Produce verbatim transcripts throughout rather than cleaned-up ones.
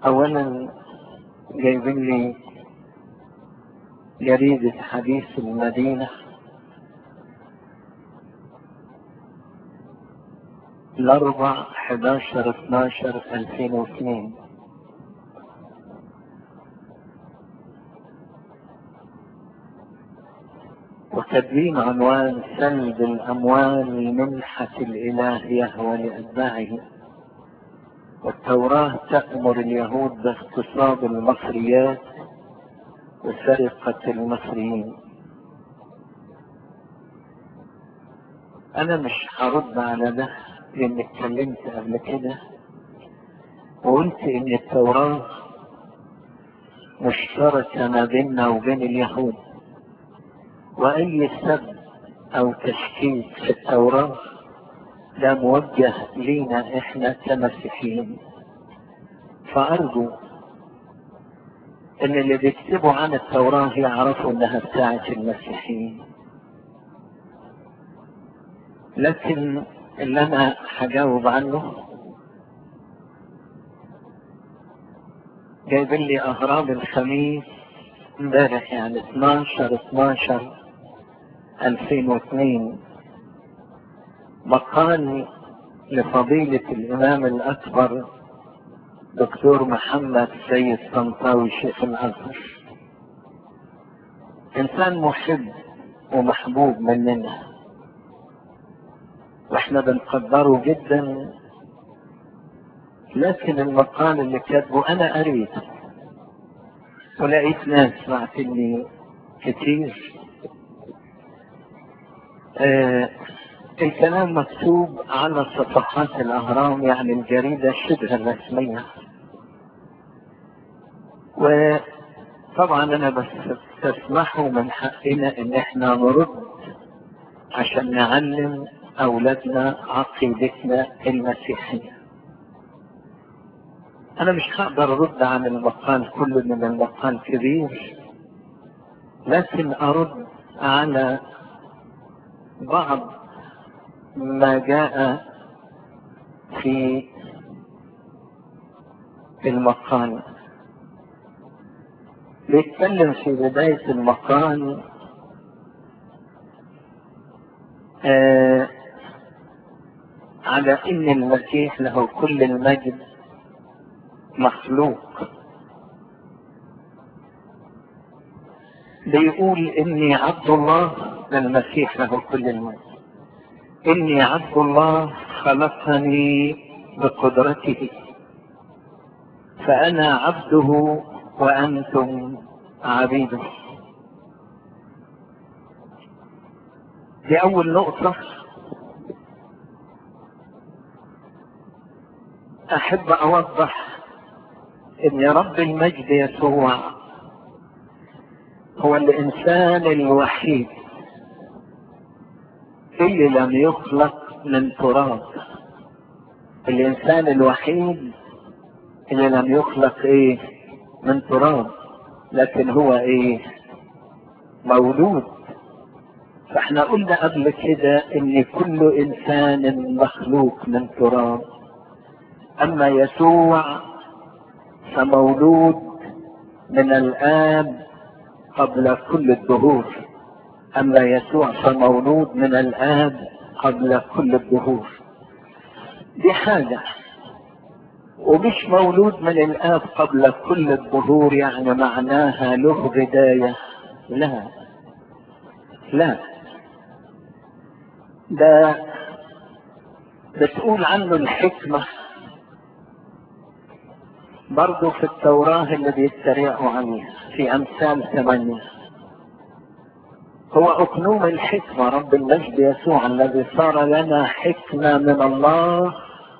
اولا جايبين لي جريدة حديث المدينة الاربع حداشر اتناشر الفين واثنين، وكاتبين عنوان سلب الاموال منحة الالهية ولاتباعه، والتوراة تأمر اليهود باغتصاب المصريات وسرقة المصريين. انا مش هرد على ده لاني اتكلمت قبل كده وقلت ان التوراة مشتركة ما بيننا وبين اليهود، واي سب او تشكيك في التوراة ده موجه لينا احنا كمسيحيين. فارجو ان اللي بيكتبوا عن التوراة يعرفوا انها بتاعت المسيحيين. لكن اللي انا هجاوب عنه جايبين لي اهرام الخميس امبارح، يعني اتناشر اتناشر الفين واثنين، مقال لفضيلة الامام الاكبر دكتور محمد سيد طنطاوي شيخ الازهر، انسان محب ومحبوب مننا واحنا بنقدره جدا. لكن المقال اللي كاتبه انا قريته ولقيت ناس بعتلي كتير. آه الكلام مكتوب على صفحات الاهرام، يعني الجريدة شبه الرسمية، وطبعا انا بس تسمحوا من حقنا ان احنا نرد عشان نعلم اولادنا عقيدتنا المسيحية. انا مش هقدر ارد عن المقال كله من المقال كبير، لكن ارد على بعض ما جاء في المقال. بيتكلم في بداية المقال آه على ان المسيح له كل المجد مخلوق. بيقول اني عبد الله، للمسيح له كل المجد، اني عبد الله خلقني بقدرته، فانا عبده وانتم عبيده. دي اول نقطة احب اوضح ان رب المجد يسوع هو الانسان الوحيد اللي لم يخلق من تراب، الانسان الوحيد اللي لم يخلق ايه من تراب، لكن هو ايه مولود. فاحنا قلنا قبل كده ان كل انسان مخلوق من تراب، اما يسوع فمولود من الاب قبل كل الدهور، اما يسوع فمولود من الاب قبل كل الدهور. دي حاجة. ومش مولود من الاب قبل كل الدهور يعني معناها له بداية، لا لا، ده بتقول عنه الحكمة برضو في التوراة اللي بيتريقوا عنها في امثال ثمانية. هو اقنوم الحكمة رب المجد يسوع الذي صار لنا حكمة من الله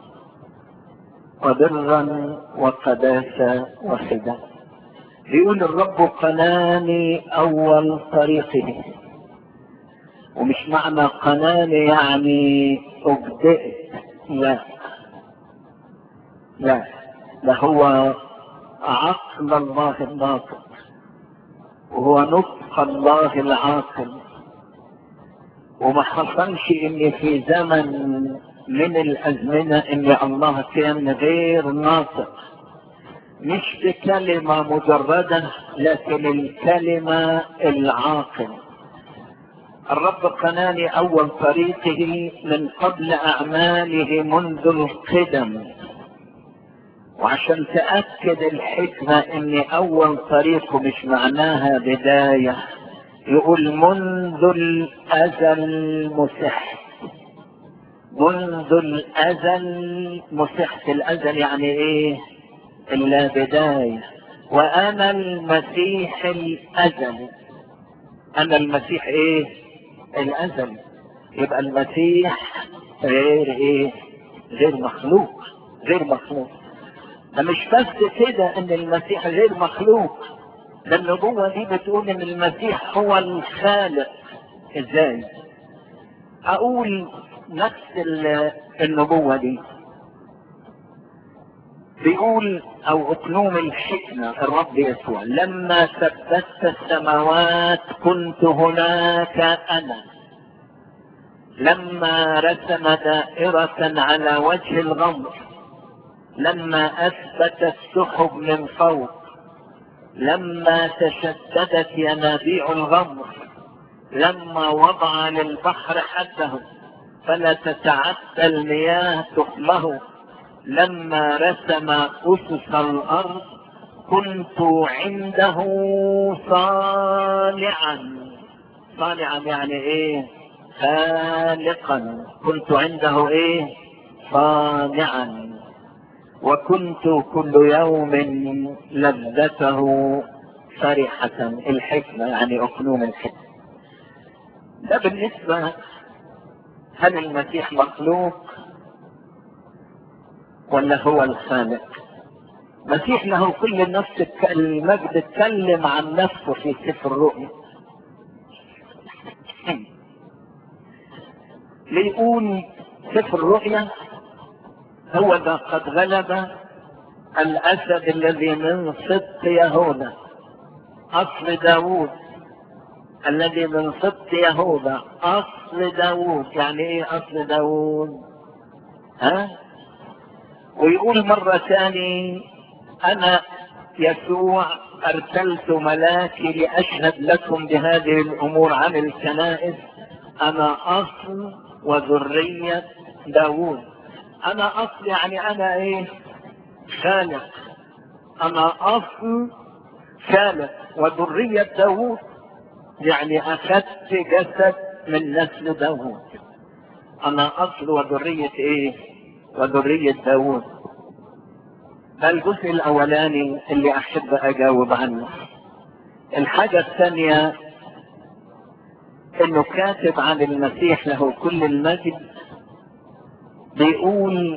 وبرا وقداسة وفداء. بيقول الرب قناني اول طريقه، ومش معنى قناني يعني ابدأت، لا لا، ده هو عقل الله الناطق وهو نطق الله العاقل. وما حصلش ان في زمن من الازمنة ان الله كان غير ناطق، مش بكلمة مجردة، لكن الكلمة العاقل. الرب قناني أول طريقه من قبل أعماله منذ القدم، وعشان تأكد الحكمة ان أول طريقه مش معناها بداية، يقول منذ الأزل مسحت. منذ الأزل مسحت. الأزل يعني ايه؟ اللا بداية. وأنا المسيح الأزل. أنا المسيح ايه؟ الأزل. يبقى المسيح غير ايه؟ غير مخلوق. غير مخلوق. ده مش بس كده ان المسيح غير مخلوق، ده النبوة دي بتقول ان المسيح هو الخالق. ازاي اقول نفس النبوة دي؟ بيقول او اقنوم الحكمة الرب يسوع: لما ثبتت السماوات كنت هناك انا. لما رسم دائرة على وجه الغمر، لما اثبت السحب من فوق، لما تشددت ينابيع الغمر، لما وضع للبحر حده فلا تتعدى المياه تخمه، لما رسم أسس الأرض كنت عنده صانعا. صانعا يعني ايه؟ خالقا. كنت عنده ايه؟ صانعا. وكنت كل يوم لذته فرحة. الحكمة يعني أقنوم الحكمة. ده بالنسبة هل المسيح مخلوق ولا هو الخالق؟ مسيح له كل النفس المجد اتكلم عن نفسه في سفر الرؤيا. ليقول سفر الرؤيا: هو ذا قد غلب الأسد الذي من سبط يهوذا، أصل داوود. الذي من سبط يهوذا أصل داوود. يعني ايه أصل داوود؟ ها؟ ويقول مرة ثانية: أنا يسوع أرسلت ملاكي لأشهد لكم بهذه الأمور عن الكنائس. أنا أصل وذرية داوود. أنا أصل يعني أنا إيه؟ خالق. أنا أصل خالق. وذرية داوود يعني أخذت جسد من نسل داوود. أنا أصل وذرية إيه؟ وذرية داوود. ده الجزء الأولاني اللي أحب أجاوب عنه. الحاجة الثانية إنه كاتب عن المسيح له كل المجد بيقول: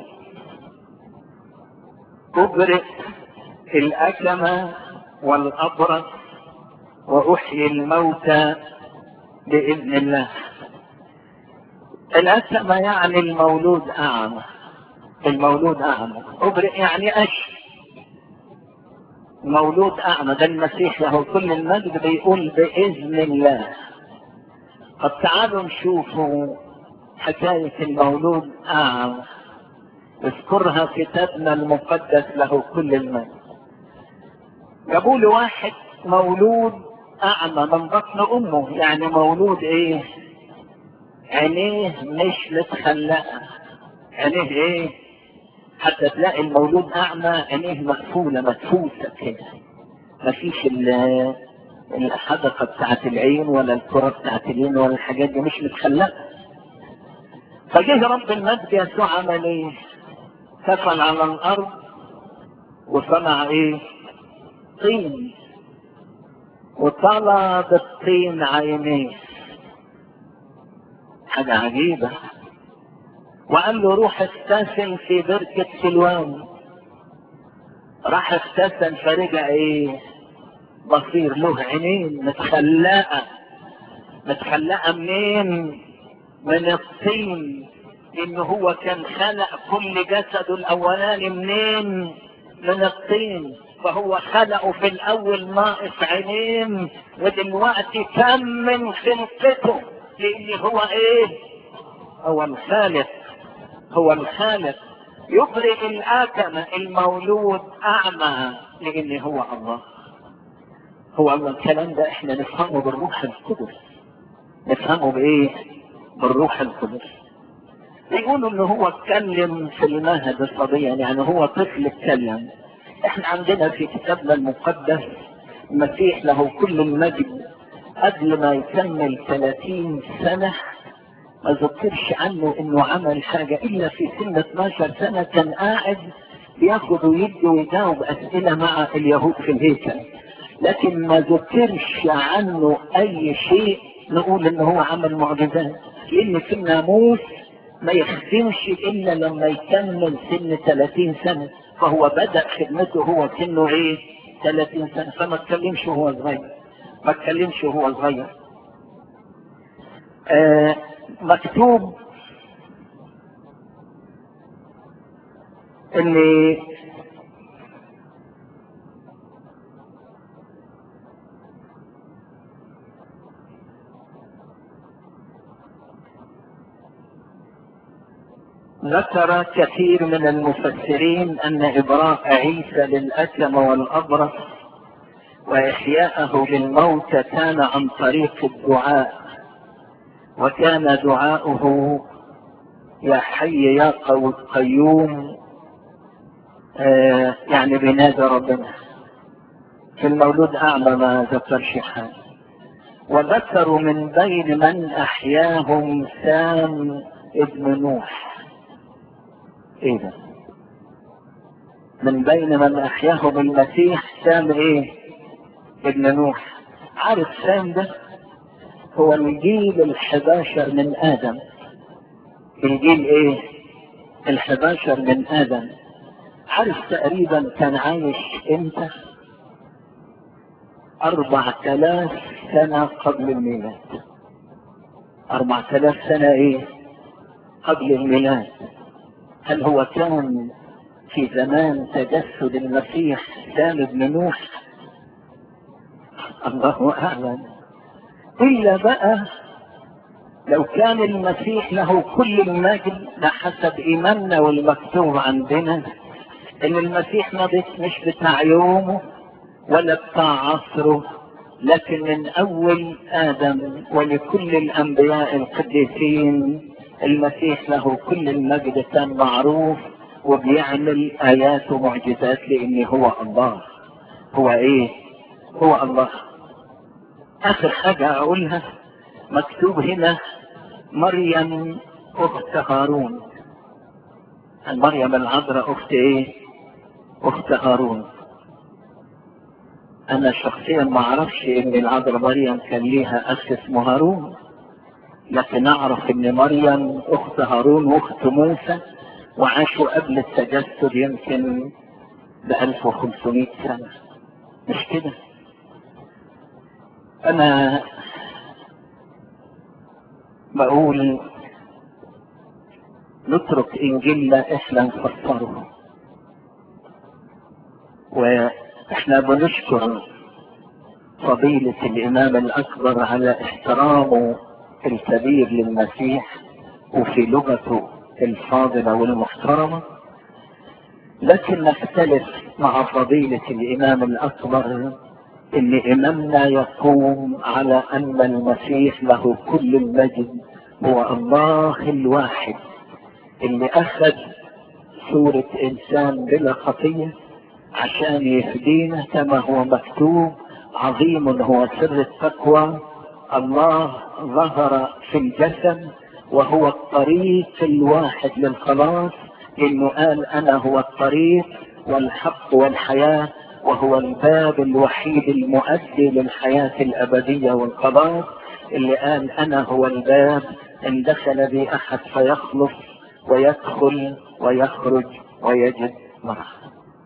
أبرئ الأكمة والأبرص وأحيي الموتى بإذن الله. الأكمة يعني المولود أعمى. المولود أعمى. أبرئ يعني أشفي. مولود أعمى. ده المسيح له كل المجد بيقول بإذن الله. طب تعالوا نشوفوا حكاية المولود أعمى. اذكرها كتابنا المقدس له كل المجد. جابوا له واحد مولود أعمى من بطن أمه. يعني مولود إيه؟ عينيه مش متخلقة. عينيه إيه؟ حتى تلاقي المولود أعمى عينيه مقفولة مدفوسة كده، مفيش الحدقة بتاعت العين ولا الكرة بتاعت العين ولا الحاجات دي، مش متخلقة. فجه رب المجد يسوع عمل ايه؟ سفل على الأرض وصنع ايه؟ طين. وطلع بالطين عينيه. حاجة عجيبة. وقال له: روح اغتسل في بركة سلوان. راح اغتسل فرجع ايه؟ بصير. له عينين متخلقة. متخلقة منين؟ من الطين. انه هو كان خلق كل جسده الاولاني منين؟ من الطين. فهو خلقه في الاول ناقص عينين، ودلوقتي كمل خلقته، لان هو ايه؟ هو الخالق. هو الخالق. يبرئ الآكمة المولود أعمى لأن هو الله. هو الله. الكلام ده احنا نفهمه بالروح القدس. نفهمه بإيه؟ بالروح القدس. يقولوا ان هو اتكلم في المهد صبيا، يعني هو طفل اتكلم. احنا عندنا في كتابنا المقدس المسيح له كل المجد قبل ما يكمل ثلاثين سنة ما ذكرش عنه انه عمل حاجة الا في سن اثناشر سنة كان قاعد بياخد ويدي ويجاوب اسئلة مع اليهود في الهيكل، لكن ما ذكرش عنه اي شيء نقول ان هو عمل معجزات، لان في الناموس ما يخدمش الا لما يكمل سن ثلاثين سنة، فهو بدأ خدمته هو سنه ايه؟ ثلاثين سنة، فما اتكلمش وهو صغير. ما اتكلمش وهو صغير. آه مكتوب ان ذكر كثير من المفسرين ان ابراء عيسى للأكمة والأبرص واحياءه للموتى كان عن طريق الدعاء، وكان دعاؤه يا حي يا قيوم، آه يعني بنادى ربنا. في المولود اعمى ما ذكرش حاجه. وذكروا من بين من احياهم سام ابن نوح. ايه ده؟ من بين من احياهم المسيح سام ايه؟ ابن نوح. عارف سام ده هو الجيل الحداشر من ادم. الجيل ايه؟ الحداشر من ادم. عارف تقريبا كان عايش امتى؟ اربع تلاف سنة قبل الميلاد. اربع تلاف سنة ايه؟ قبل الميلاد. هل هو كان في زمان تجسد المسيح سام ابن نوح؟ الله اعلم. الا بقى لو كان المسيح له كل المجد لحسب ايماننا والمكتوب عندنا ان المسيح مش بتاع يومه ولا بتاع عصره، لكن من اول ادم ولكل الانبياء القديسين المسيح له كل المجد كان معروف وبيعمل ايات ومعجزات لان هو الله. هو ايه؟ هو الله. اخر حاجة اقولها مكتوب هنا مريم اخت هارون. مريم العذراء اخت ايه؟ اخت هارون. انا شخصيا ما اعرفش ان العذراء مريم كان ليها اخ اسمه هارون، لكن اعرف ان مريم اخت هارون واخت موسى وعاشوا قبل التجسد يمكن ب ألف وخمسمائة سنة. مش كده؟ انا بقول نترك انجيلنا احنا نفسره، واحنا بنشكر فضيلة الامام الاكبر على احترامه الكبير للمسيح وفي لغته الفاضلة والمحترمة، لكن نختلف مع فضيلة الامام الاكبر ان امامنا يقوم على ان المسيح له كل المجد هو الله الواحد اللي اخذ صورة انسان بلا خطية عشان يهدينا كما هو مكتوب عظيم هو سر التقوى الله ظهر في الجسد وهو الطريق الواحد للخلاص، انه قال انا هو الطريق والحق والحياة وهو الباب الوحيد المؤدي للحياة الابدية والخلاص، اللي قال انا هو الباب ان دخل بي احد فيخلص ويدخل ويخرج ويجد مرحبا.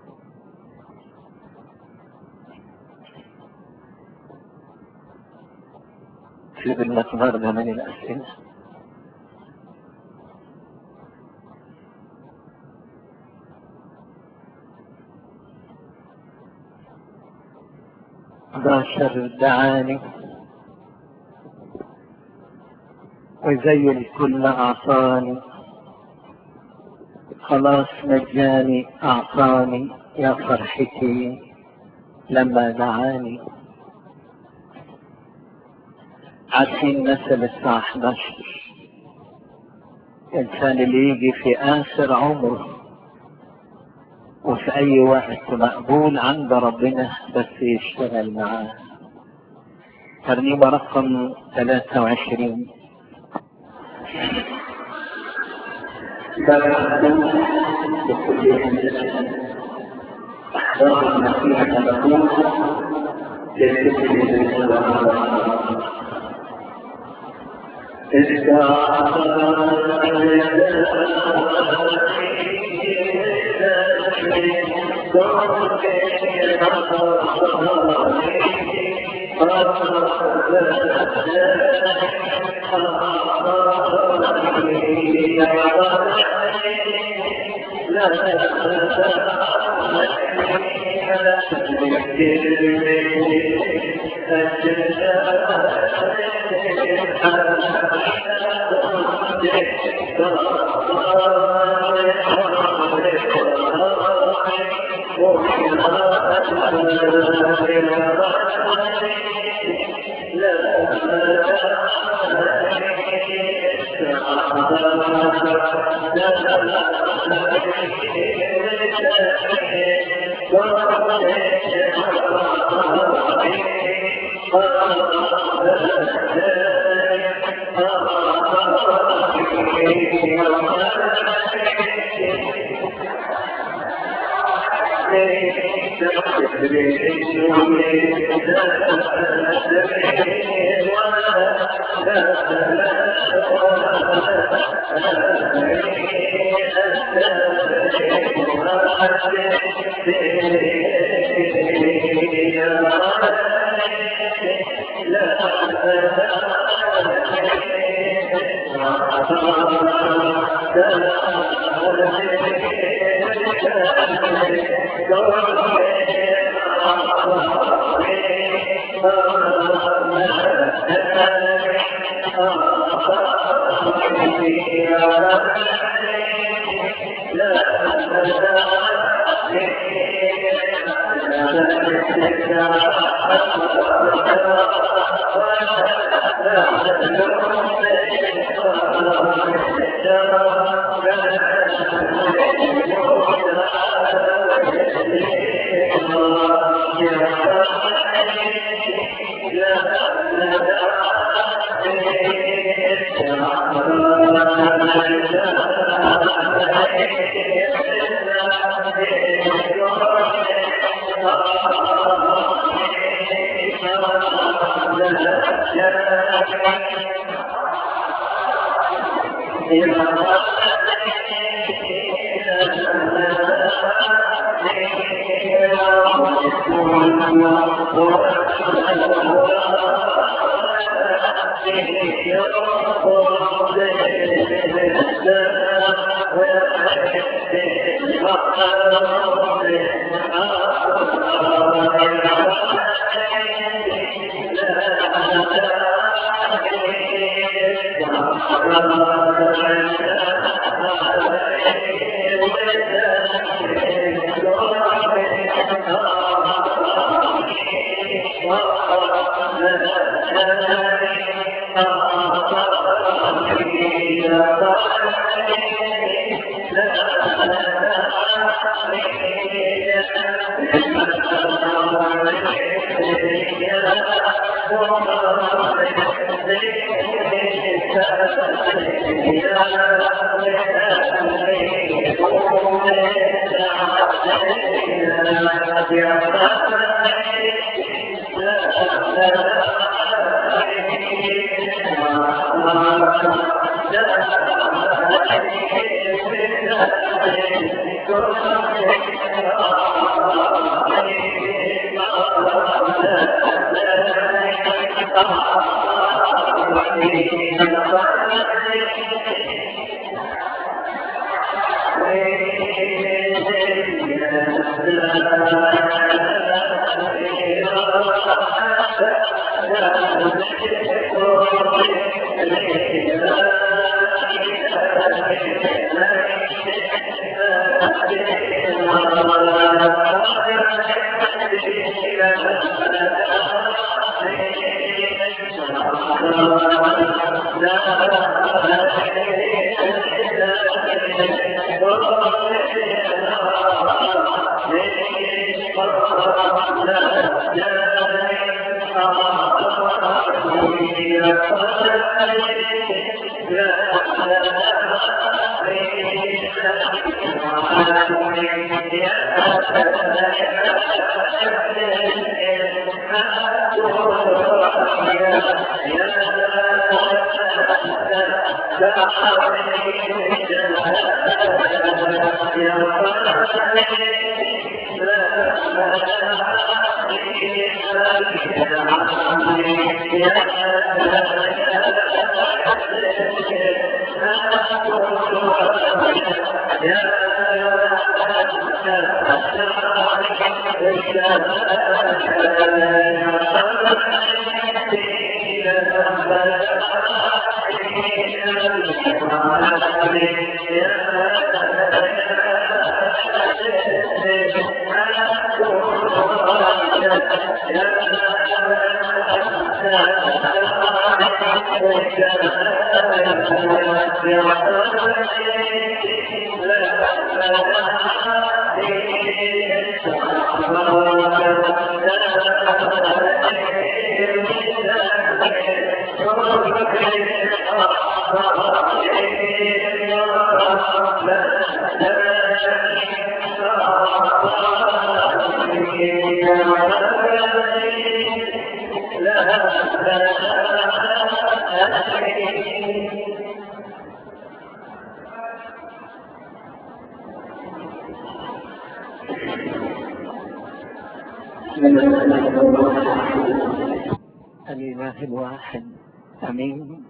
في بالمقدار ده من الاسئله. باشر دعاني وزي الكل اعطاني خلاص مجاني أعطاني يا فرحتي لما دعاني. عارفين مثل الساعة احدى عشر، الإنسان اللي يجي في آخر عمره وفي أي وقت مقبول عند ربنا بس يشتغل معاه. ترنيمة رقم ثلاثة وعشرين. أحضار المسيح تقول الإله الواحد أمين.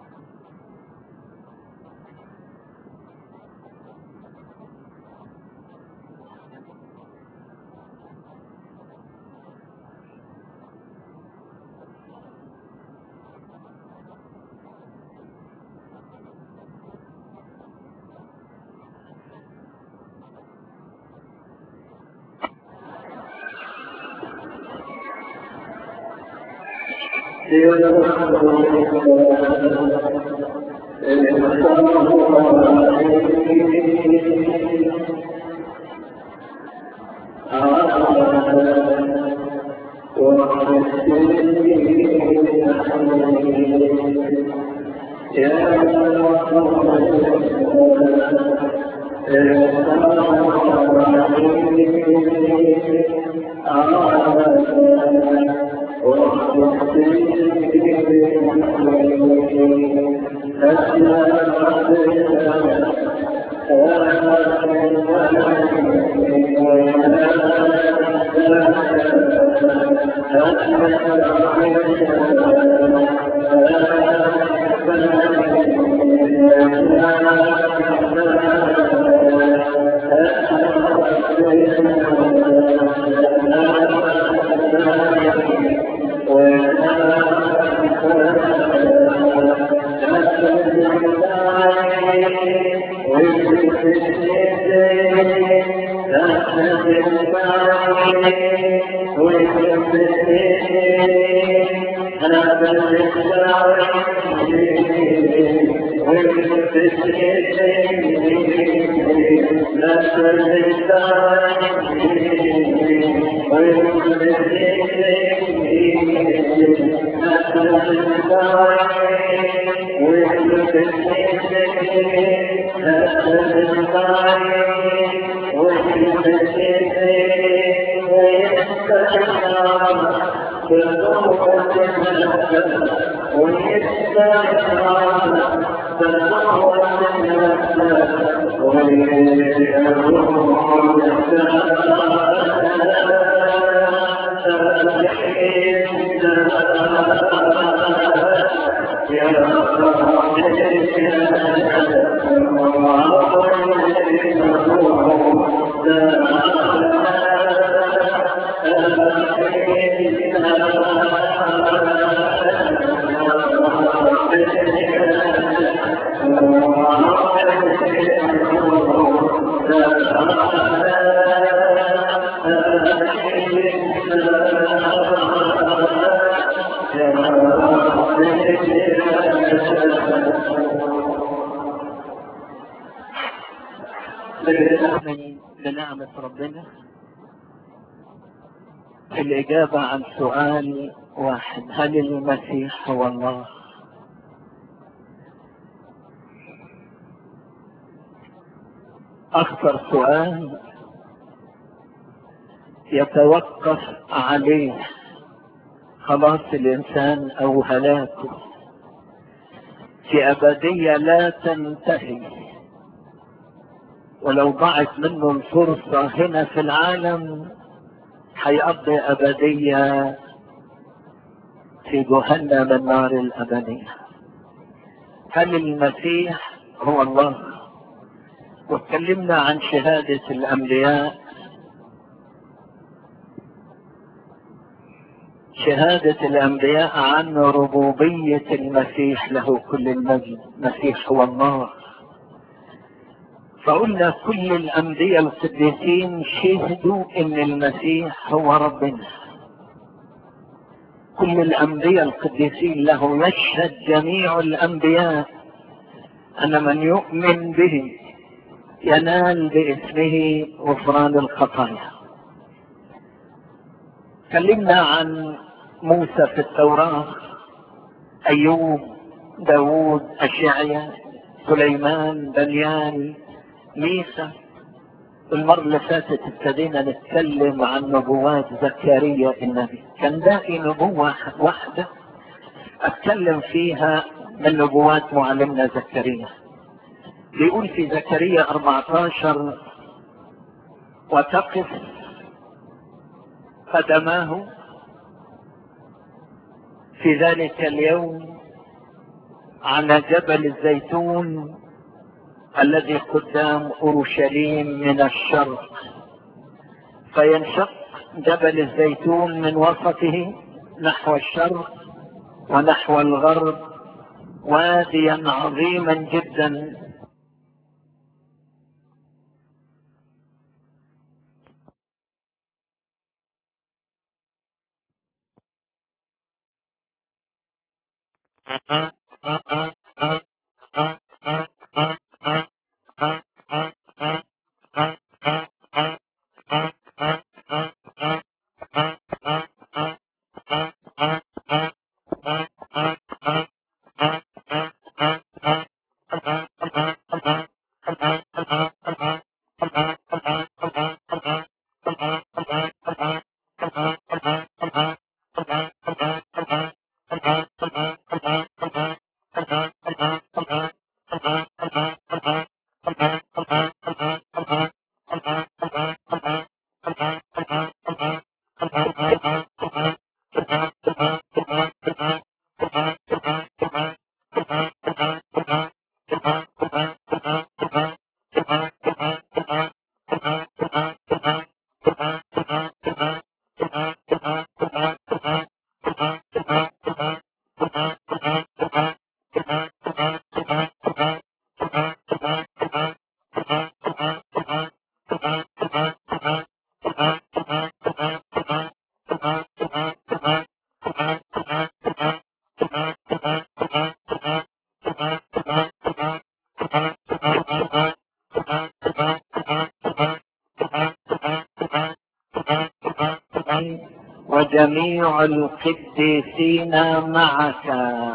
Thank you. بنعمة ربنا الإجابة عن سؤال واحد: هل المسيح هو الله؟ أكثر سؤال يتوقف عليه خلاص الإنسان أو هلاكه في أبدية لا تنتهي، ولو ضاعت منه الفرصة هنا في العالم هيقضي أبدية في جهنم النار الأبدية. هل المسيح هو الله؟ واتكلمنا عن شهادة الأنبياء، شهادة الأنبياء عن ربوبية المسيح له كل المجد. المسيح هو الله. فقلنا كل الأنبياء القديسين شهدوا إن المسيح هو ربنا. كل الأنبياء القديسين له يشهد جميع الأنبياء أن من يؤمن به ينال باسمه غفران الخطايا. تكلمنا عن موسى في التوراة، أيوب، داود، أشعيا، سليمان، دانيال، ميسى. المرة اللي فاتت ابتدينا نتكلم عن نبوات زكريا النبي. كان باقي نبوة واحدة اتكلم فيها من نبوات معلمنا زكريا. بيقول في زكريا أربعة عشر: وتقف قدماه في ذلك اليوم على جبل الزيتون الذي قدام أورشليم من الشرق، فينشق جبل الزيتون من وسطه نحو الشرق ونحو الغرب واديا عظيما جدا وجميع القديسين معك.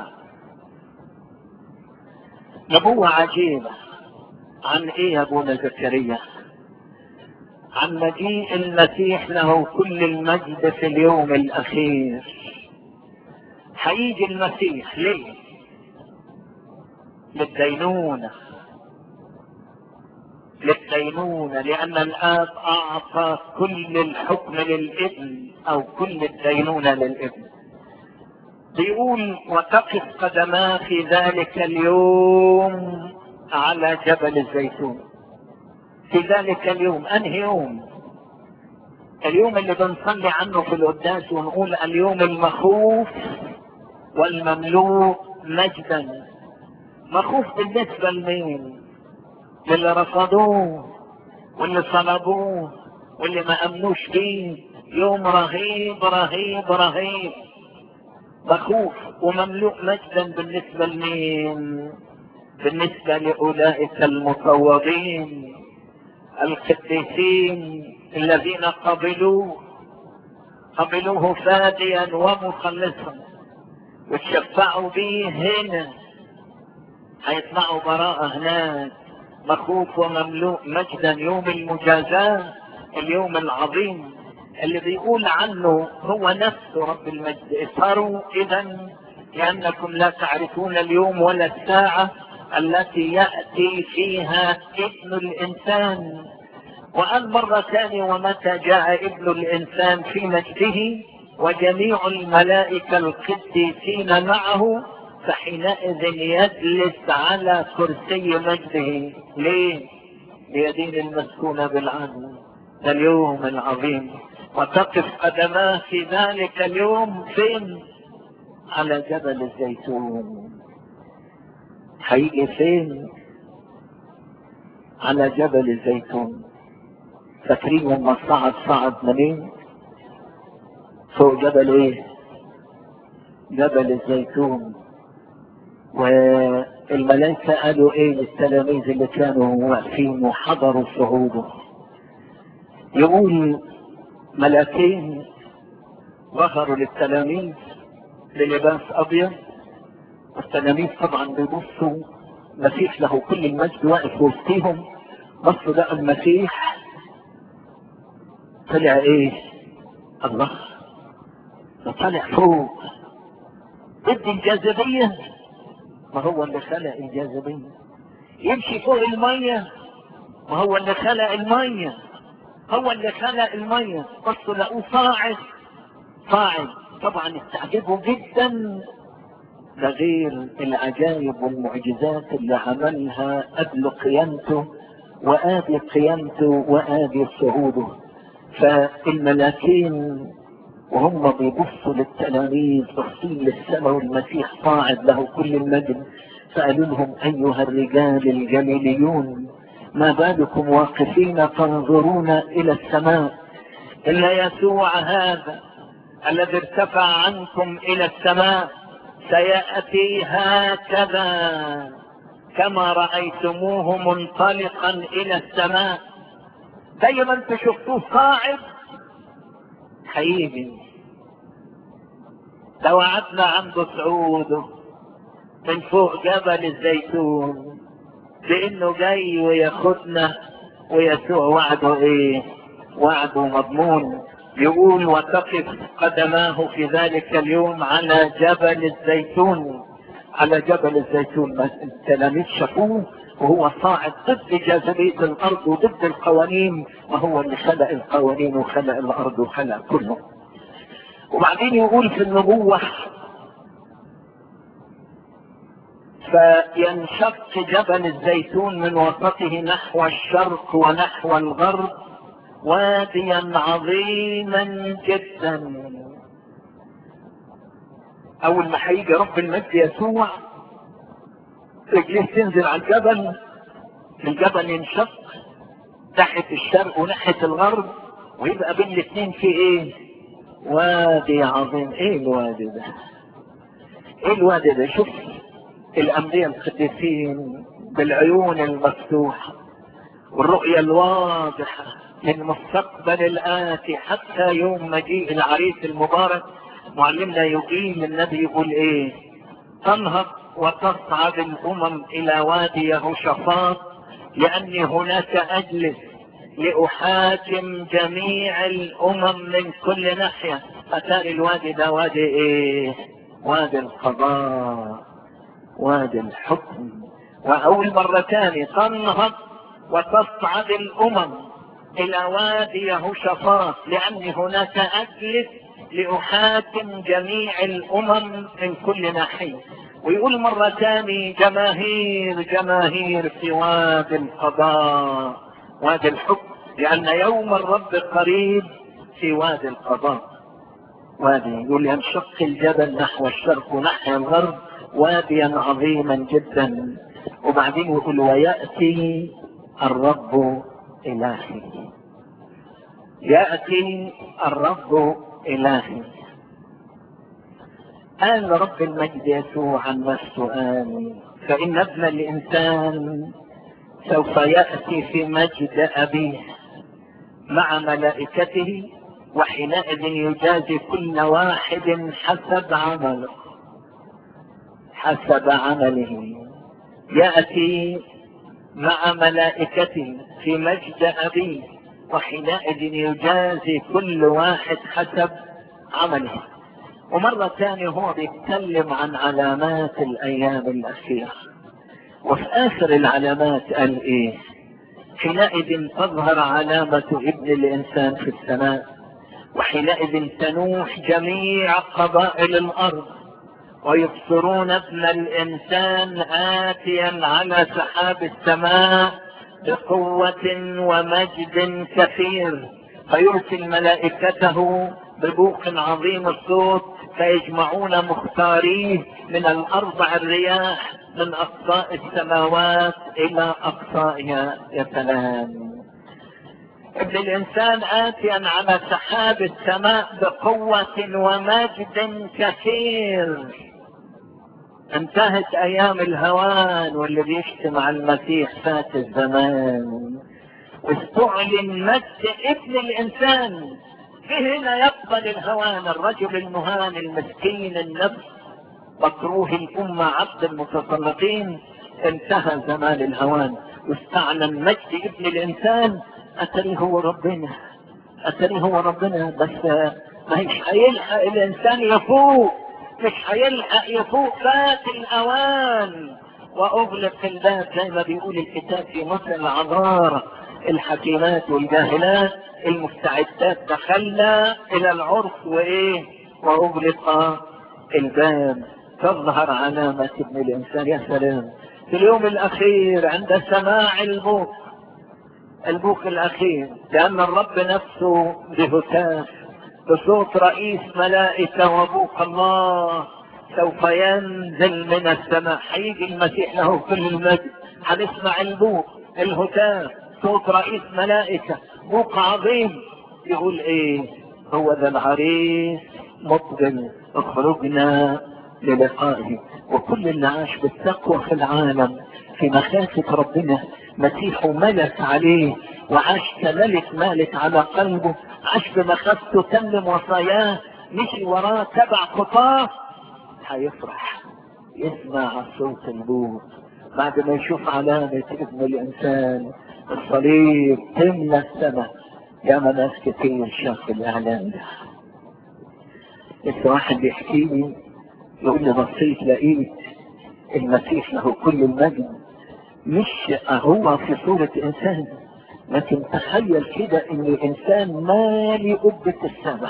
نبوة عجيبة. عن ايه يا ابونا زكريا؟ عن مجيء المسيح له كل المجد في اليوم الاخير. هيجي المسيح ليه؟ للدينونة. للدينونة لأن الآب أعطى كل الحكم للابن أو كل الدينونة للابن. بيقول: وتقف قدماه في ذلك اليوم على جبل الزيتون. في ذلك اليوم، أنهي يوم؟ اليوم اللي بنصلي عنه في القداس ونقول اليوم المخوف والمملوء مجدا. مخوف بالنسبة لمين؟ للي رفضوه واللي صلبوه واللي ما امنوش بيه يوم رهيب رهيب رهيب، مخوف ومملوء مجدا بالنسبة لمين؟ بالنسبة لأولئك المفوضين القديسين الذين قبلوه قبلوه فاديا ومخلصا وتشفعوا به هنا، هيطلعوا براءة هناك. مخوف ومملوء مجدا يوم المجازاة، اليوم العظيم اللي بيقول عنه هو نفسه رب المجد: اسهروا اذا لانكم لا تعرفون اليوم ولا الساعة التي يأتي فيها ابن الانسان. وقال مرة ثانية: ومتى جاء ابن الانسان في مجده وجميع الملائكة القديسين معه فحينئذ يجلس على كرسي مجده. ليه؟ ليدين المسكون بالعدل. ده اليوم العظيم، وتقف قدماه في ذلك اليوم فين؟ على جبل الزيتون. هيجي فين؟ على جبل الزيتون. فاكرين لما صعد صعد منين؟ فوق جبل ايه؟ جبل الزيتون. والملائكة قالوا ايه للتلاميذ اللي كانوا واقفين وحضروا صعوده؟ يقول ملاكين ظهروا للتلاميذ بلباس ابيض، والتلاميذ طبعا بيبصوا المسيح له كل المجد واقف وسطيهم. بصوا لقوا المسيح طلع ايه؟ الله، ده طلع فوق ضد الجاذبية. ما هو اللي خلق الجاذبية. يمشي فوق المية، ما هو اللي خلق المية، هو اللي خلق المية. بصوا لقوه صاعد صاعد. طبعا استعجبوا جدا، ده غير العجائب والمعجزات اللي عملها قبل قيامته وآدي قيامته وآدي صعوده. فالملاكين وهم بيبصوا للتلاميذ باصين للسماء والمسيح صاعد له كل المجد، فقالوا لهم: ايها الرجال الجليليون، ما بالكم واقفين تنظرون الى السماء؟ الا يسوع هذا الذي ارتفع عنكم الى السماء سيأتي هكذا كما رأيتموه منطلقا الى السماء. دايما انتوا شفتوه صاعد، حقيقي لو قعدنا عنده صعوده من فوق جبل الزيتون بانه جاي وياخدنا، ويسوع وعده ايه؟ وعده مضمون. يقول: وتقف قدماه في ذلك اليوم على جبل الزيتون. على جبل الزيتون التلاميذ شافوه وهو صاعد ضد جاذبية الارض وضد القوانين، وهو اللي خلق القوانين وخلق الارض وخلق كله. وبعدين يقول في النبوة: فينشق جبل الزيتون من وسطه نحو الشرق ونحو الغرب واديا عظيما جدا. اول ما هيجي رب المجد يسوع رجليه تنزل على الجبل، الجبل ينشق ناحية الشرق وناحية الغرب، ويبقى بين الاثنين في ايه؟ وادي عظيم. ايه الوادي ده؟ ايه الوادي ده؟ شوف الانبياء القديسين بالعيون المفتوحة والرؤية الواضحة للمستقبل الآتي حتى يوم مجيء العريس المبارك. معلمنا يقيم النبي يقول ايه؟ تنهض وتصعد الامم الى وادي يهوشافاط لاني هناك اجلس لأحاكم جميع الامم من كل ناحية. اتاري الوادي ده وادي ايه؟ وادي القضاء، وادي الحكم. واول مرة تاني تنهض وتصعد الامم الى وادي يهوشافاط لاني هناك اجلس لأحاكم جميع الامم من كل ناحية. ويقول مرة تاني: جماهير جماهير في وادي القضاء، وادي الحكم، لان يوم الرب قريب في وادي القضاء. وادي يقول: ينشق الجبل نحو الشرق ونحو الغرب واديا عظيما جدا. وبعدين يقول: ويأتي الرب إلهي. يأتي الرب إلهي. قال رب المجد يسوع عن نفسه قال فإن ابن الإنسان سوف يأتي في مجد أبيه مع ملائكته وحينئذ يجازي كل واحد حسب عمله حسب عمله. يأتي مع ملائكته في مجد أبيه وحينئذ يجازي كل واحد حسب عمله. ومرة ثانية هو بيتكلم عن علامات الأيام الأخيرة، وفي آخر العلامات قال إيه؟ حينئذ تظهر علامة ابن الإنسان في السماء وحينئذ تنوح جميع قبائل الأرض ويبصرون ابن الإنسان آتيا على سحاب السماء بقوة ومجد كثير فيرسل ملائكته ببوق عظيم الصوت فيجمعون مختاريه من الأربع الرياح من أقصاء السماوات إلى أقصائها. يا سلام! ابن الإنسان آتيا على سحاب السماء بقوة ومجد كثير. انتهت أيام الهوان واللي بيشتم على المسيح فات الزمان، واستعلن مجد ابن الإنسان. في هنا يقبل الهوان الرجل المهان المسكين النفس مكروه الأمة عبد المتسلطين. انتهى زمان الهوان واستعلن مجد ابن الإنسان. أتري هو ربنا، أتري هو ربنا، بس ما مش هيلحق الإنسان يفوق، مش هيلحق يفوق، فات الأوان وأغلق الباب زي ما بيقول الكتاب في مصر العذارى الحكيمات والجاهلات المستعدات دخلنا إلى العرف وإيه وأغلق الباب. تظهر علامة ابن الإنسان. يا سلام! في اليوم الأخير عند سماع البوق البوق الأخير لأن الرب نفسه بهتاف بصوت رئيس ملائكة وبوق الله سوف ينزل من السماء. هيجي المسيح له كل المجد، هنسمع البوق الهتاف صوت رئيس ملائكة بوق عظيم يقول ايه؟ هو ذا العريس مقبل اخرجنا للقائه. وكل اللي عاش بالتقوى في العالم في مخافة ربنا مسيحه ملك عليه وعاش كملك مالك على قلبه، عاش بمخافته تمم وصاياه مشي وراه تبع خطاه، هيفرح يسمع صوت البوق بعد ما يشوف علامة ابن الإنسان الصليب تملى السماء. يا ناس كتير شاف الإعلان ده. لسه واحد بيحكي لي يقول لي بصيت لقيت المسيح له كل المجد مش هو في صورة إنسان، لكن تخيل كده إن الإنسان مالي قبة السماء.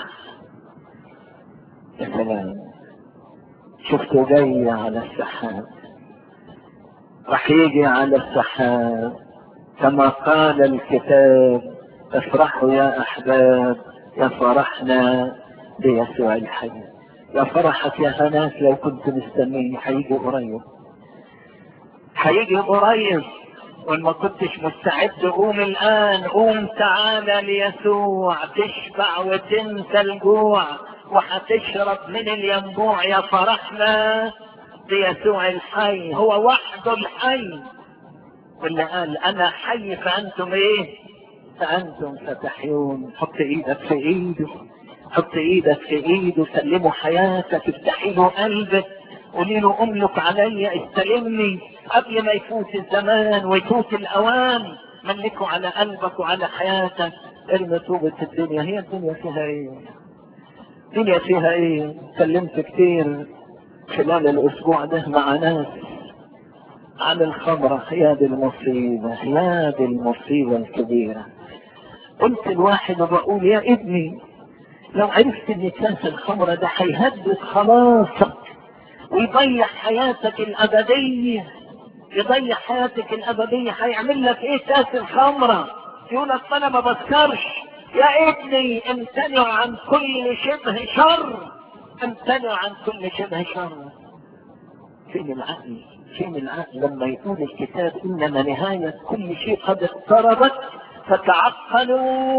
يا سلام! شفته جاي على السحاب، راح يجي على السحاب كما قال الكتاب افرحوا يا احباب يا فرحنا بيسوع الحي. يا فرحك يا هناك لو كنت مستنيه هيجي قريب، هيجي قريب. وان ما كنتش مستعد قوم الان، قوم تعالى ليسوع تشبع وتنسى الجوع وهتشرب من الينبوع. يا فرحنا بيسوع الحي، هو وحده الحي واللي قال انا حي فانتم ايه؟ فانتم ستحيون. حط ايدك في ايده، حط ايدك في ايده، سلمه حياتك، افتحي له قلبك، قولي له املك علي، استلمني قبل ما يفوت الزمان ويفوت الاوان. ملكه على قلبك وعلى حياتك. ارمي طوبة الدنيا. هي الدنيا فيها ايه؟ الدنيا فيها ايه؟ كلمت كتير خلال الاسبوع ده مع ناس عن الخمرة. يا دي المصيبة، يا دي المصيبة الكبيرة. قلت الواحد وبقول يا ابني لو عرفت ان كاس الخمرة ده هيهدد خلاصك ويضيع حياتك الابدية، يضيع حياتك الابدية، هيعمل لك ايه كاس الخمرة؟ يقول لك انا ما بسكرش. يا ابني امتنع عن كل شبه شر، امتنع عن كل شبه شر. فين العقل؟ فين العقل لما يقول الكتاب انما نهاية كل شيء قد اقتربت فتعقلوا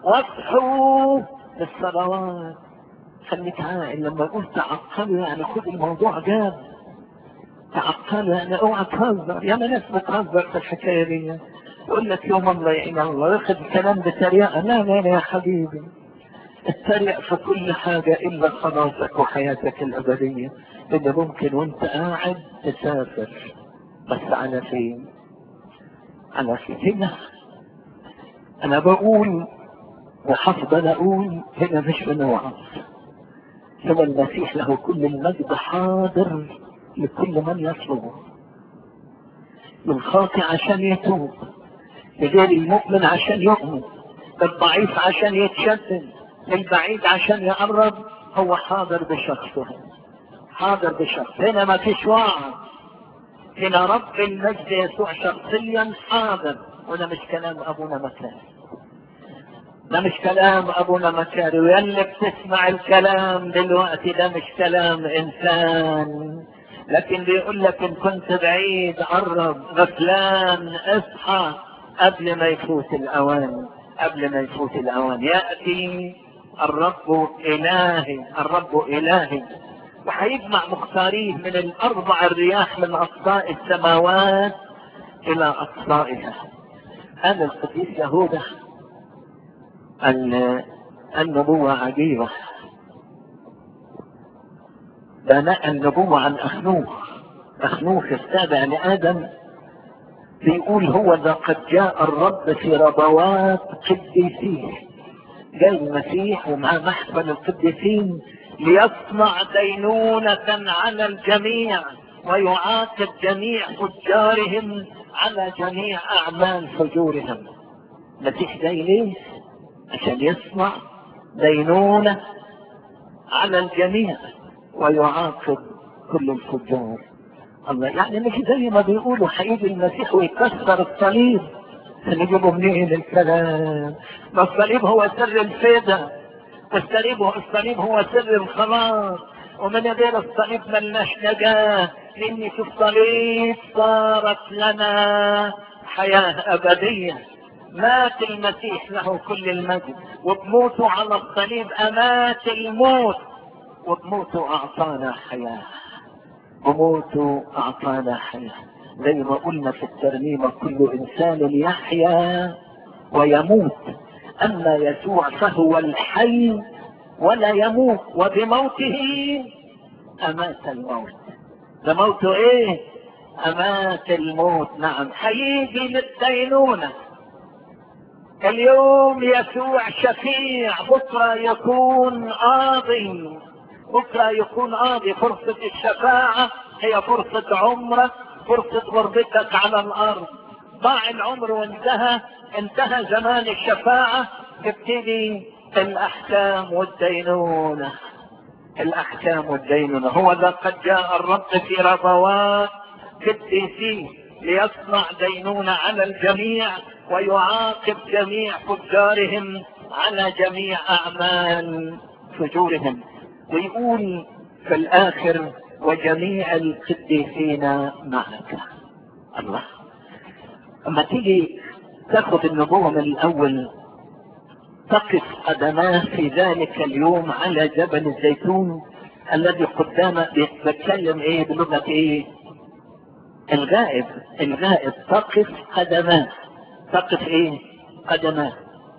واصحوا للصلوات. خليك عاقل لما اقول تعقلوا يعني خد الموضوع جاد. تعقلوا يعني اوعى تهزر. يا ما ناس بتهزر في الحكايه دي، يقول لك يوم الله يعين الله، ياخد الكلام بتريقه. لا لا لا يا حبيبي، التريق في كل حاجه الا خلاصك وحياتك الابديه اللي ممكن وانت قاعد تسافر. بس على فين؟ على فين؟ هنا انا بقول وحفظ اقول هنا مش بنوعظ. هو المسيح له كل المجد حاضر لكل من يطلبه، للخاطئ عشان يتوب، لغير المؤمن عشان يؤمن، للضعيف عشان يتشدد، للبعيد عشان يقرب. هو حاضر بشخصه، حاضر بشخص. هنا ما فيش وعظ، هنا رب المجد يسوع شخصيا حاضر. وده مش كلام ابونا مكاري، ده مش كلام ابونا مكاري. ويلي بتسمع الكلام دلوقتي ده مش كلام انسان، لكن بيقول لك ان كنت بعيد قرب، غفلان اصحى قبل ما يفوت الاوان. قبل ما يفوت الاوان ياتي الرب الهي، الرب الهي، وهيجمع مختاريه من الاربع الرياح من اقصاء السماوات الى اقصائها. هذا القديس يهوذا أن النبوة عجيبة. بناء النبوة عن أخنوخ. أخنوخ السابع لآدم بيقول هو ذا قد جاء الرب في ربوات قديسيه. جاي المسيح ومع محفل القديسين ليصنع دينونة على الجميع ويعاقب جميع فجارهم على جميع أعمال فجورهم. المسيح جاي ليه؟ عشان يصنع دينونة على الجميع ويعاقب كل الفجار. الله، يعني مش زي ما بيقولوا هيجي المسيح ويكسر الصليب. هنجيبه منين الكلام؟ ما الصليب هو سر الفدا، الصليب هو الصليب هو سر الخلاص، ومن غير الصليب ملناش نجاة. لأن في الصليب صارت لنا حياة أبدية. مات المسيح له كل المجد، وبموته على الصليب أمات الموت، وبموته أعطانا حياة. بموته أعطانا حياة. زي ما قلنا في الترنيمة كل إنسان يحيا ويموت، أما يسوع فهو الحي ولا يموت، وبموته أمات الموت. بموته إيه؟ أمات الموت. نعم، هيجي للدينونة. اليوم يسوع شفيع، بكرة يكون قاضي، بكرة يكون قاضي. فرصة الشفاعة هي فرصة عمرك، فرصة غربتك على الأرض. ضاع العمر وانتهى، انتهى زمان الشفاعة، تبتدي الأحكام والدينونة. الأحكام والدينونة. هو ذا قد جاء الرب في ربوات قديسيه ليصنع دينونة على الجميع ويعاقب جميع فجارهم على جميع أعمال فجورهم. ويقول في الآخر وجميع القديسين معك. الله، اما تيجي تاخذ النبوة من الأول، تقف قدماه في ذلك اليوم على جبل الزيتون الذي قدامه. بيتكلم ايه بلغة ايه؟ الغائب. الغائب تقف قدماه، تقف ايه؟ قدماه.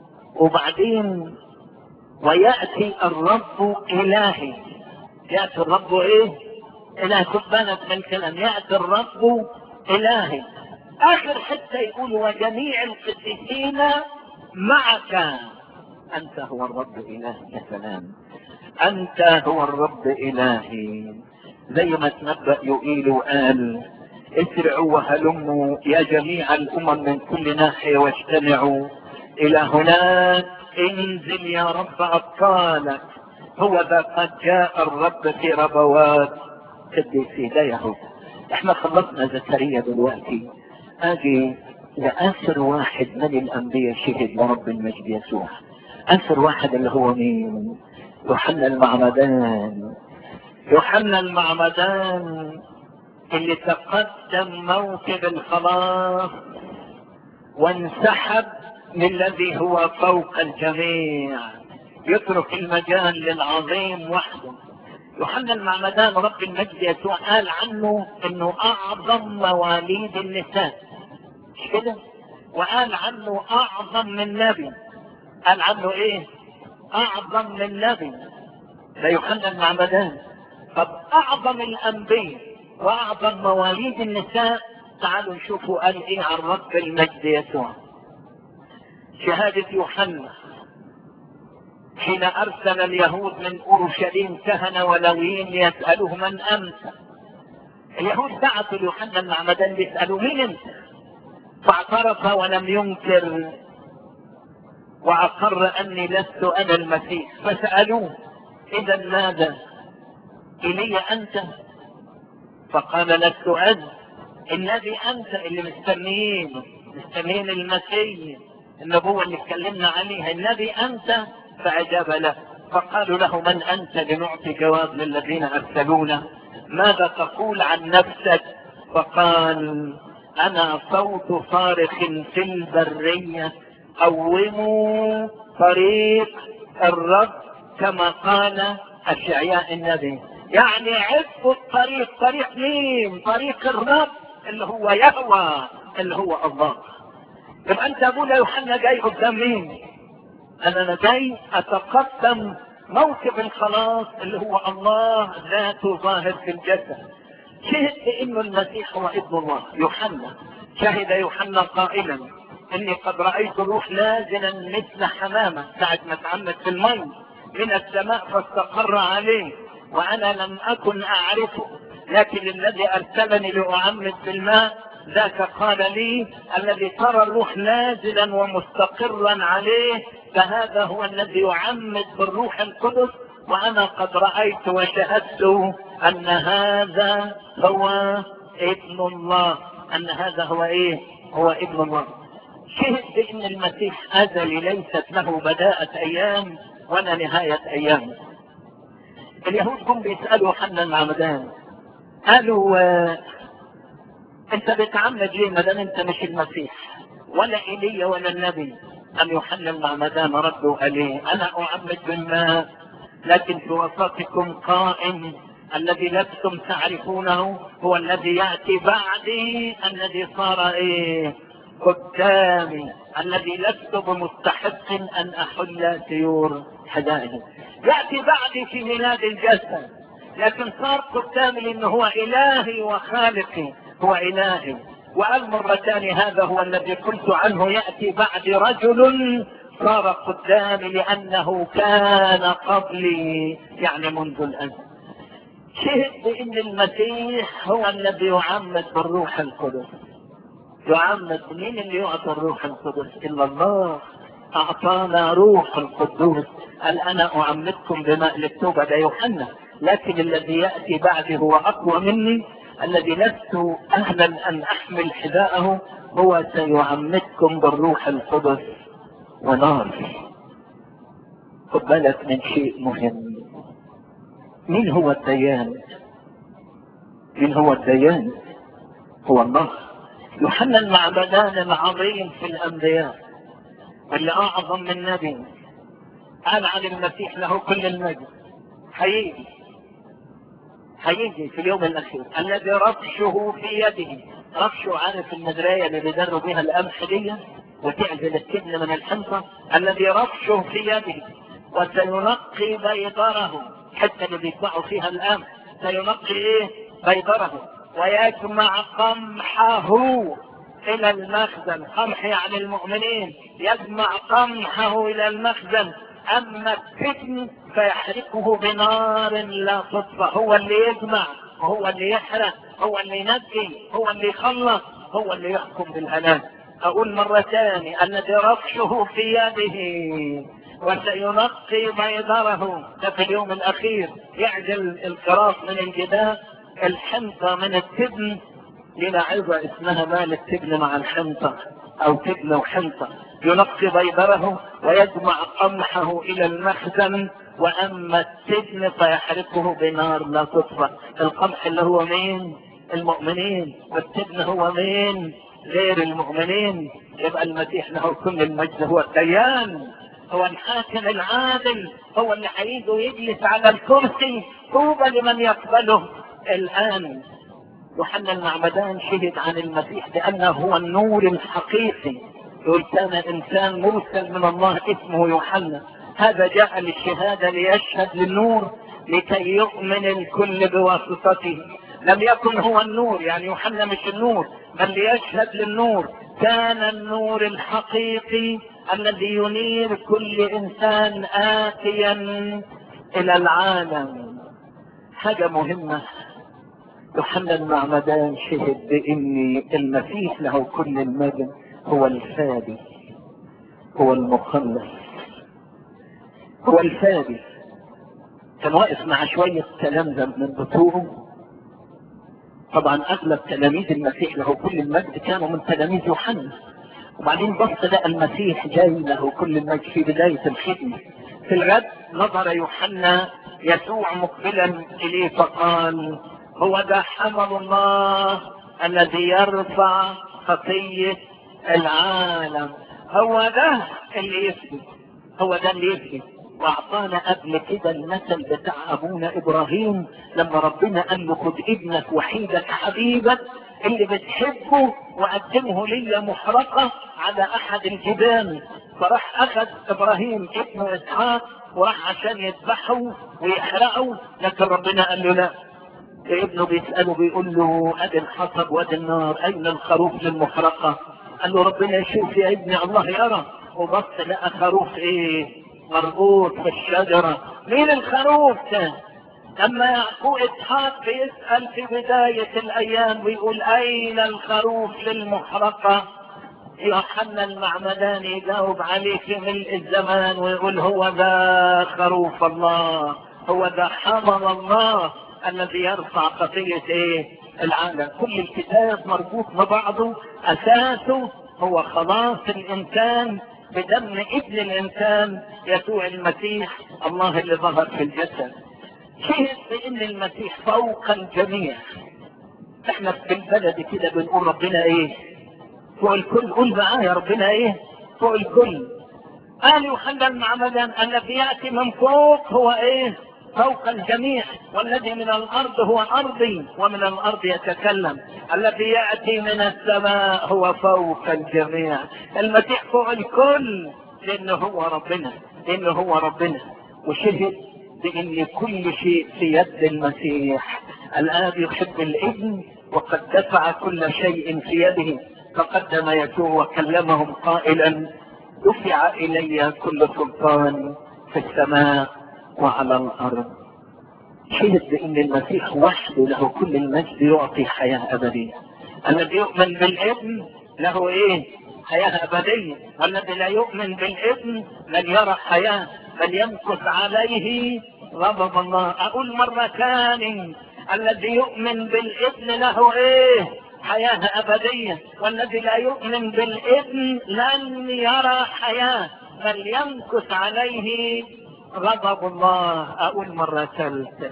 وبعدين ويأتي الرب إلهي. يأتي الرب ايه؟ إلهي. خد بالك من الكلام، يأتي الرب إلهي. آخر حتى يقول وجميع القديسين معك. أنت هو الرب إلهي. يا سلام، أنت هو الرب إلهي. زي ما تنبأ يقيل وقال اسرعوا وهلموا يا جميع الأمم من كل ناحية واجتمعوا إلى هناك. انزل يا رب أبطالك. هو ذا قد جاء الرب في ربوات قديسيه. لا يهود. احنا خلصنا زكريا دلوقتي، اجي لآخر واحد من الأنبياء شهد لرب المجد يسوع. آخر واحد اللي هو مين؟ يوحنا المعمدان. يوحنا المعمدان اللي تقدم موكب الخلاص وانسحب للذي هو فوق الجميع، يترك المجال للعظيم وحده. يوحنا المعمدان رب المجد يسوع قال عنه انه اعظم مواليد النساء، مش كده؟ وقال عنه اعظم من نبي. قال عنه ايه؟ اعظم من نبي. ده يوحنا المعمدان. طب اعظم الانبياء واعظم مواليد النساء، تعالوا نشوفوا قال ايه عن رب المجد يسوع. شهادة يوحنا حين ارسل اليهود من اورشليم كهنة ولويين ليسألوه من انت. اليهود بعثوا ليوحنا المعمدان بيسألوا مين انت؟ فاعترف ولم ينكر واقر اني لست انا المسيح. فسألوه اذا ماذا؟ إلي انت؟ فقال لست انا. الذي انت اللي مستنيين مستنيين المسيح، النبوة اللي اتكلمنا عليها، الذي انت. فاجاب له. فقالوا له من انت لنعطي جواب للذين ارسلونا؟ ماذا تقول عن نفسك؟ فقال انا صوت صارخ في البرية قوموا طريق الرب كما قال اشعياء النبي. يعني عرفوا الطريق. طريق مين؟ طريق الرب اللي هو يهوى، اللي هو الله. يبقى انت ابونا يوحنا جاي قدام مين؟ انا جاي اتقدم موكب الخلاص اللي هو الله ذاته ظاهر في الجسد. شهد بانه المسيح هو ابن الله. يوحنا شهد يوحنا قائلا اني قد رايت الروح نازلا مثل حمامه، ساعه ما اتعمد في المي من السماء فاستقر عليه، وانا لم اكن اعرفه، لكن الذي ارسلني لاعمد بالماء ذاك قال لي الذي ترى الروح نازلا ومستقرا عليه فهذا هو الذي يعمد بالروح القدس، وانا قد رايت وشهدت ان هذا هو ابن الله. ان هذا هو ايه؟ هو ابن الله. شهد بان المسيح ازلي، ليست له بداءة ايام ولا نهاية ايام. اليهود هم بيسألوا يوحنا المعمدان، قالوا آه انت بتعمد ليه ما دام انت مش المسيح ولا ايليا ولا النبي؟ ام يوحنا المعمدان ردوا عليه انا اعمد بالماء، لكن في وسطكم قائم الذي لستم تعرفونه هو الذي ياتي بعدي، الذي صار ايه؟ قدامي، الذي لست بمستحق ان احل سيور حدائه. ياتي بعدي في ميلاد الجسد، لكن صار قدامي لانه هو الهي وخالقي، هو الهي. وقال مرة ثانية هذا هو الذي قلت عنه يأتي بعد رجل صار قدامي لأنه كان قبلي، يعني منذ الأزل. شهد بأن المسيح هو الذي يعمد بالروح القدس. يعمد مين اللي يعطي الروح القدس؟ إلا الله. أعطانا روح القدوس. قال أنا أعمدكم بماء للتوبة، ده يوحنا، لكن الذي يأتي بعدي هو أقوى مني، الذي لست أهلا أن أحمل حذاءه، هو سيعمدكم بالروح القدس ونار. خد بالك من شيء مهم. مين هو الديان؟ مين هو الديان؟ هو الله. يوحنا المعمدان العظيم في الأنبياء اللي أعظم من نبي، قال عن المسيح له كل المجد هيجي هيجي في اليوم الأخير الذي رفشه في يده. رفشه، عارف المدرية اللي بيدروا بها القمح دي وتعزل التبن من الحنطة؟ الذي رفشه في يده وسينقي بيضره، حتى اللي بيطبعوا فيها القمح سينقي ايه؟ بيضره، ويجمع قمحه الى المخزن. قمح يعني المؤمنين، يجمع قمحه الى المخزن. اما التبن فيحرقه بنار لا تطفأ. هو اللي يجمع، هو اللي يحرق، هو اللي ينقي، هو اللي يخلص، هو اللي يحكم بالهلاك. اقول مرة ثانية الذي رفشه في يده وسينقي بيضره. ده في اليوم الاخير يعجل الكراس من الجدار، الحنطة من التبن. لنا عظة اسمها مال التبن مع الحنطة او تبن وحنطة. ينقي بيضره ويجمع قمحه الى المخزن، واما التبن فيحرقه بنار لا تطفأ. القمح اللي هو مين؟ المؤمنين. والتبن هو مين؟ غير المؤمنين، يبقى المسيح له كل المجد هو الديان، هو الحاكم العادل، هو اللي هيجي ويجلس على الكرسي. طوبى لمن يقبله الآن. يوحنا المعمدان شهد عن المسيح بأنه هو النور الحقيقي، يقول كان إنسان مرسل من الله اسمه يوحنا، هذا جاء للشهادة ليشهد للنور لكي يؤمن الكل بواسطته. لم يكن هو النور، يعني يوحنا مش النور، بل ليشهد للنور. كان النور الحقيقي الذي ينير كل إنسان آتيا إلى العالم. حاجة مهمة، يوحنا المعمدان شهد بأن المسيح له كل المجد هو الفادي، هو المخلص، هو الفادي. كان واقف مع شوية تلامذة من بطوله، طبعا أغلب تلاميذ المسيح له كل المجد كانوا من تلاميذ يوحنا، وبعدين بص لقى المسيح جاي له كل المجد في بداية الخدمة. في الغد نظر يوحنا يسوع مقبلا إليه فقال هو ده حمل الله الذي يرفع خطية العالم، هو ده اللي يفدي، هو ده اللي يفدي. واعطانا قبل كده المثل بتاع ابونا ابراهيم لما ربنا قال له خد ابنك وحيدك حبيبك اللي بتحبه وقدمه لي محرقة على احد الجبال. فراح اخذ ابراهيم ابنه اسحاق وراح عشان يذبحه ويحرقه، لكن ربنا قال له لا. ابنه بيسأله بيقول له ادي الحطب وادي النار، اين الخروف للمحرقة؟ قال له ربنا يشوف يا ابني، الله يرى. وبص لقى خروف ايه مربوط في الشجرة. مين الخروف ده؟ لما يعقوب اسحاق بيسأل في بداية الايام ويقول اين الخروف للمحرقة، يوحنا المعمدان يجاوب عليه في ملء الزمان ويقول هو ذا خروف الله، هو ذا حمل الله الذي يرفع خطية ايه العالم. كل الكتاب مربوط ببعضه، اساسه هو خلاص الانسان بدم ابن الانسان يسوع المسيح، الله اللي ظهر في الجسد. شهد بان المسيح فوق الجميع. احنا في البلد كده بنقول ربنا ايه فوق الكل، قول معايا ربنا ايه فوق الكل. قال يوحنا المعمدان الذي ياتي من فوق هو ايه فوق الجميع، والذي من الارض هو ارضي ومن الارض يتكلم، الذي ياتي من السماء هو فوق الجميع. المسيح فوق الكل لانه هو ربنا، لانه هو ربنا. وشهد بان كل شيء في يد المسيح. الاب يحب الابن وقد دفع كل شيء في يده. تقدم يسوع وكلمهم قائلا دفع الي كل سلطان في السماء وعلى الارض. شهد بان المسيح وحده له كل المجد يعطي حياة ابدية. الذي يؤمن بالابن له ايه حياة ابدية، والذي لا يؤمن بالابن لن يرى حياة بل يمكث عليه غضب الله. اقول مرة ثانية، الذي يؤمن بالابن له ايه حياة ابدية، والذي لا يؤمن بالابن لن يرى حياة بل يمكث عليه غضب الله. اقول مرة ثالثة،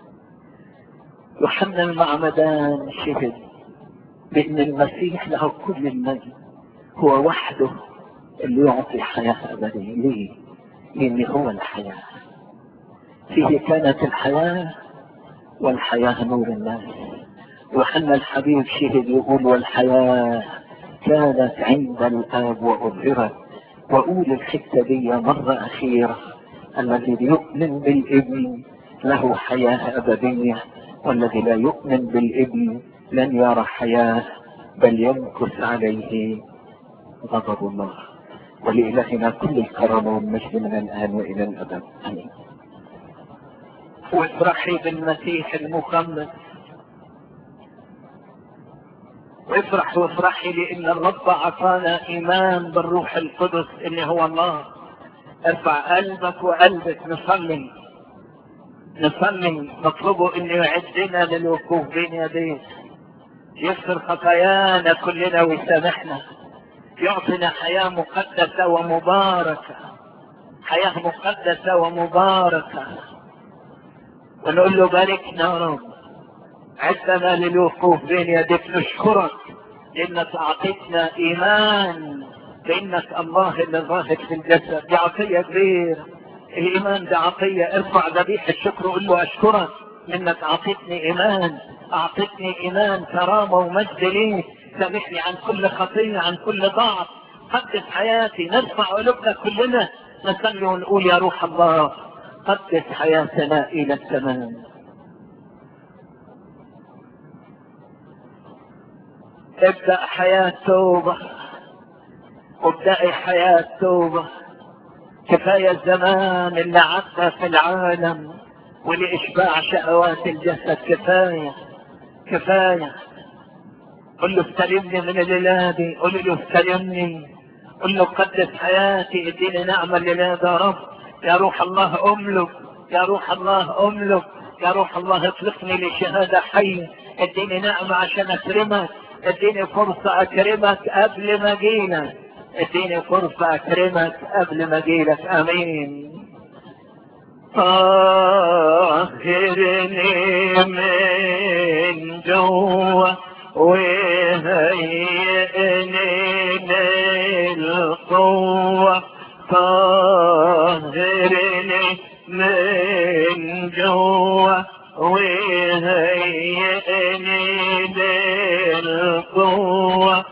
يوحنا المعمدان شهد بان المسيح له كل المجد هو وحده اللي يعطي حياة ابدية. ليه؟ لان هو الحياة، فيه كانت الحياة والحياة نور الناس. يوحنا الحبيب شهد يقول والحياة كانت عند الآب وأظهرت. وأقول الحتة دي مرة أخيرة، الذي يؤمن بالابن له حياة أبدية، والذي لا يؤمن بالابن لن يرى حياة بل يمكث عليه غضب الله. ولإلهنا كل الكرم والمجد من الآن وإلى الأبد آمين. وافرحي بالمسيح المخلص، وافرح وافرحي لان الرب عطانا ايمان بالروح القدس ان هو الله. ارفع قلبك وقلبك، نصلي نصلي نطلبه انه يعدنا للوقوف بين يديه، يغفر خطايانا كلنا ويسامحنا، يعطينا حياة مقدسة ومباركة، حياة مقدسة ومباركة. ونقول له باركنا يا رب، عدنا للوقوف بين يديك، نشكرك لانك اعطيتنا ايمان بانك الله اللي ظاهر في الجسد. دي عطية كبيرة، الايمان ده عطية. ارفع ذبيحة الشكر وقول له اشكرك انك اعطيتني ايمان، اعطيتني ايمان كرامة ومجد ليك. سامحني عن كل خطية، عن كل ضعف، قدس حياتي. نرفع قلوبنا كلنا نصلي ونقول يا روح الله قدس حياتنا الى التمام. ابدأ حياة توبة، ابدأي حياة توبة. كفاية الزمان اللي عدى في العالم ولإشباع شهوات الجسد. كفاية كفاية. قل له استلمني من الليلة دي، قل له استلمني، قل له قدس حياتي، اديني نعمة الليلة يا رب. يا روح الله املك، يا روح الله املك، يا روح الله اطلقني لشهادة حية. اديني نعمة عشان اكرمك، اديني فرصة اكرمك قبل ما اجيلك، اديني فرصة اكرمك قبل ما اجيلك. امين. طهرني من جوا وهيئني للقوة، طهرني من جوا وهيئني للقوة.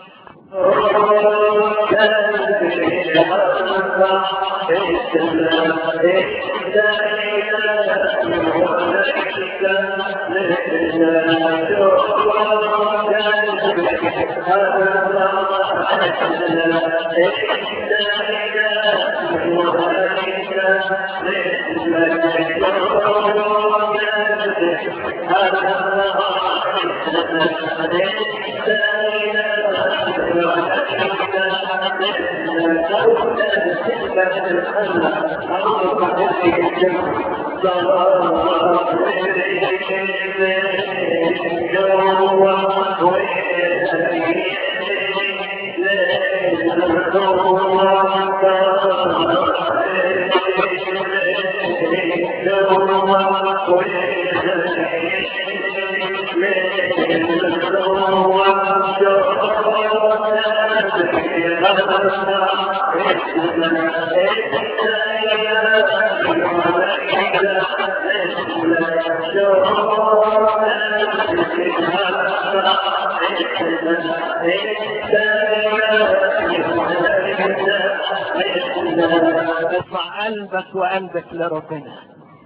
ارفع قلبك وقلبك لربنا،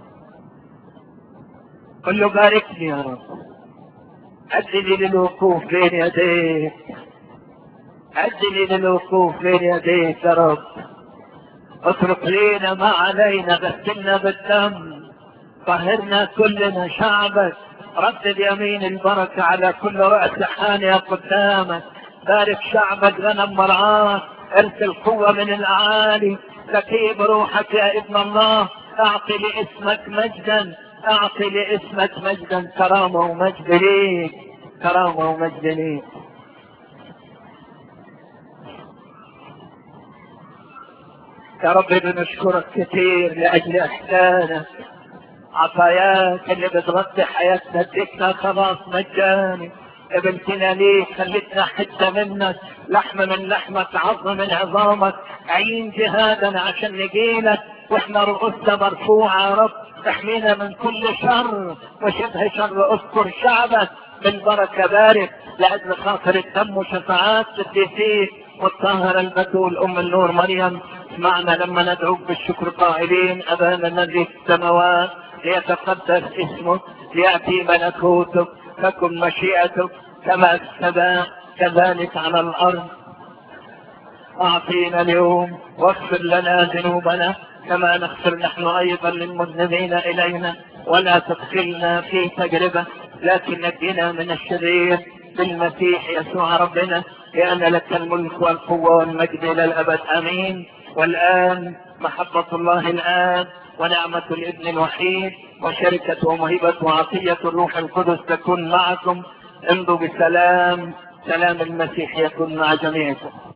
قل له باركني يا رب، أدني للوقوف بين يديك، أدني للوقوف بين يديك يا رب. اترك لينا ما علينا، غسلنا بالدم، طهرنا كلنا شعبك. ردد يمين البركة على كل رأس حانية قدامك. بارك شعبك غنم مرعاك، ارسل قوة من الأعالي، تكيب روحك يا ابن الله. اعطي لاسمك مجدا، اعطي لاسمك مجدا، كرامة ومجد ليك، كرامة ومجد ليك. يا رب بنشكرك كثير لأجل إحسانك، عطاياك اللي بتغطي حياتنا، اديتنا خلاص مجاني، قبلتنا ليك، خلتنا حتة منك، لحم من لحمك، عظم من عظامك، عين جهادنا عشان نجيلك واحنا رؤوسنا مرفوعة. يا رب احمينا من كل شر وشبه شر، اذكر شعبك بالبركة، بارك لأجل خاطر الدم وشفاعات قديسيك والطاهرة البتول أم النور مريم. اسمعنا لما ندعوك بالشكر قائلين: أبانا الذي في السماوات ليتقدس اسمك، ليأتي ملكوتك، تكن مشيئتك كما في السماء كذلك على الأرض. أعطينا اليوم واغفر لنا ذنوبنا كما نغفر نحن أيضا للمذنبين إلينا، ولا تدخلنا في تجربة لكن نجنا من الشرير بالمسيح يسوع ربنا، لأن لك الملك والقوة والمجد إلى الأبد. آمين. والآن محبة الله الآب ونعمة الابن الوحيد وشركة ومهبة وعطية الروح القدس تكون معكم. امضوا بسلام، سلام المسيح يكون مع جميعكم.